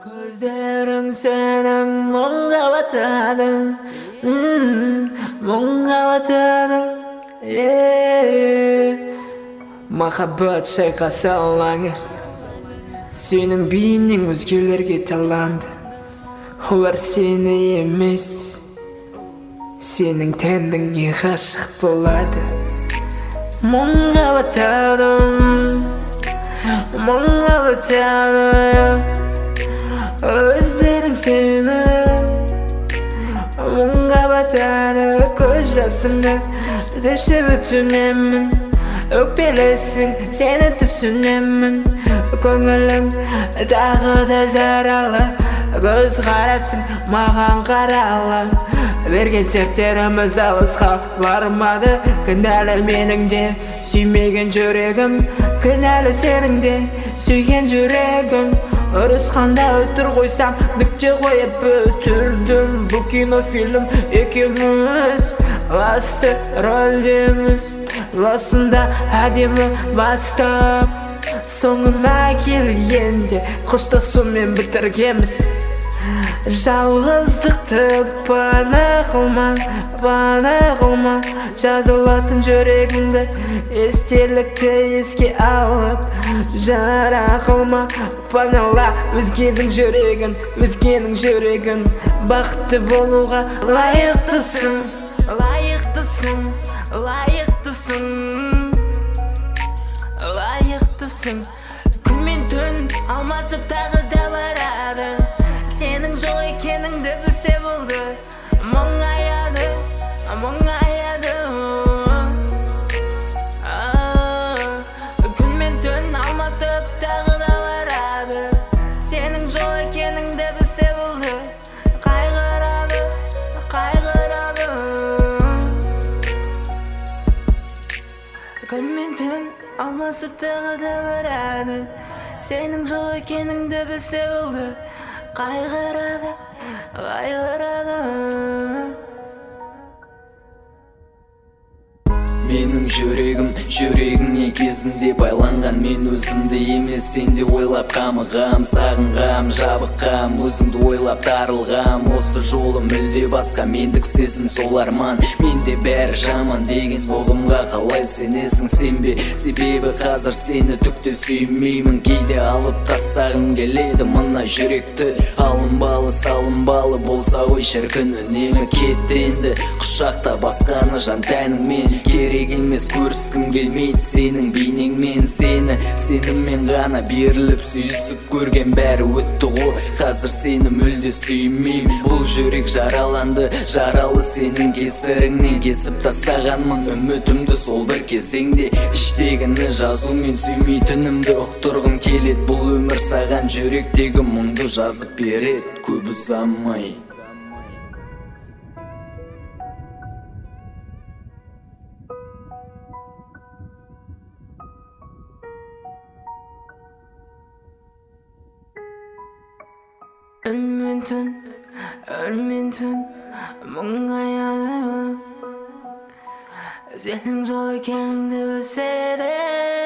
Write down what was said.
Gözlerin senin 뭔가 왔다dı 뭔가 왔다dı Махаббат шайқаса алаңы Сенің бейнең өзгелерге таланды Олар сені емес Сенің тәніңе ғашық болады Мұңға батадым Мұңға батадым Өзерің сені Мұңға батады Көз жасымды Түшіп өтінемін Өкпелесің сені түсінемін Көңілім тағы да жаралы Көз қарасың маған қаралы Берген серттеріміз алысқа бармады Кінәлі менің де сүймеген жүрегім Кінәлі сенің де сүйген жүрегім Ұрысқанда өтір қойсам нүкте қойып өтірдім Бұл кинофильм екеуміз басты рөлдеміз Басында әдемі бастап Соңына келгенде қоштасумен бітіргеміз Жалғыздықты бана қылма Жазылатын жүрегіңді естелікті еске алып Жара қылма панала өзгенің жүрегін Бақытты болуға лайықтысың Күн мен түн алмасып тағы да барады Сенің жоқ екеніңді білсе болды Мұңаяды Күн мен түн алмасып тағы да барады Сенің жоқ екеніңді білсе болды Қайғырады Күн мен түн алмасып тағы да барады Сенің жоқ екеніңді білсе болды Қайғырады Менің жүрегіңе кезінде байланған Мен өзімді емес сенде ойлап қамығам Сағынғам, жабыққам, өзімді ойлап тарылғам Осы жолы мүлде басқа мендік сезім сол арман Менде бәрі жаман деген ұғымға қалай сенесің сенбе Себебі қазір сені түкте сүймеймін Кейде алып тастағым келеді мына жүректі Алынбалы, салынбалы болса ғой шіркін үнемі Кет енді құшақта басқаны жан тәніңмен Керек емес көріскім келмейді сенің бейнеңмен Сеніммен ғана беріліп сүйісіп көрген бәрі өтті ғой Қазір сені мүлде сүймеймін Бұл жүрек жараланды, жаралы сенің кесіріңнен Кесіп тастағанмын үмітімді сол бір кезеңде Іштегіні жазумен сүймейтінімді ұқтырғым келеді Бұл өмір саған жүректегі мұңды жазып береді көп ұзамай Өлмен түн мұңаяды Сенің жоқ екеніңді білсе де